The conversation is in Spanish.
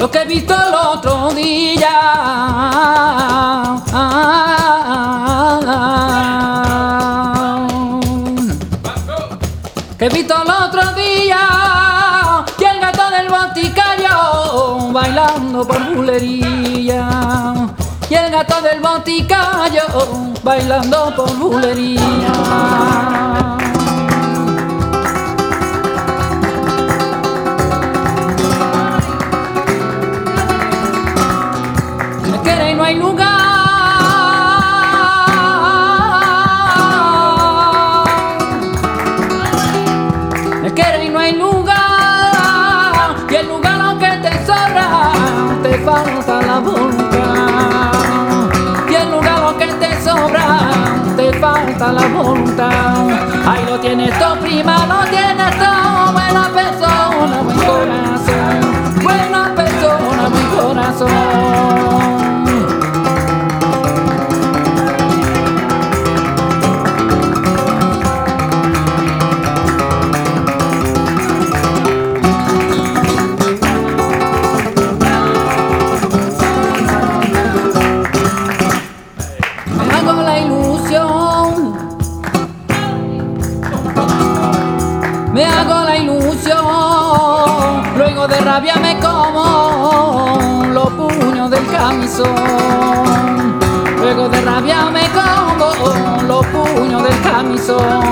lo que he visto el otro día. Que he visto el otro día y el gato del boticario bailando por bulería. Y el gato del boticario bailando por bulería. Me quiere y no hay lugar. Me quiere y no hay lugar. Y el lugar aunque te sobra, te falta la voluntad. Y el lugar aunque te sobra, te falta la voluntad. Ahí lo tienes todo, prima, lo tienes todo. Buena persona, buen corazón. Buena persona, buen corazón. Me hago la ilusión. Me hago la ilusión, luego de rabia me como los puños del camisón. Luego de rabia me como los puños del camisón.